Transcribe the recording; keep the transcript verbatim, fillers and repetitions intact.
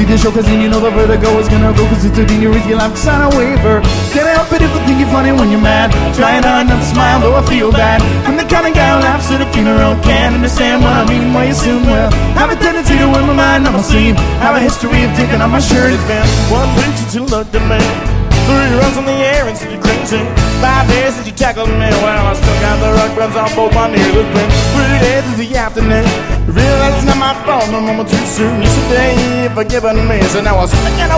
leave the show, cause then you know the vertigo is gonna go, cause it's a dangerous your life, sign a waiver. Can't help it if I think you're funny when you're mad. Trying hard not to smile, though I feel bad. I'm the kind of guy who laughs at a funeral. Can't understand what I mean, why you assume, well, have a tendency to wear my mind on my sleeve. Have a history of taking off my shirt. It's been one week since you looked at me, three runs in the air and said you're crazy. Five days since you tackled me, well, I still got the rug burns on both my knees. It's been three days since the afternoon. Realize it's not my fault, no moment too soon. Yesterday, forgiven me, so now I'm speaking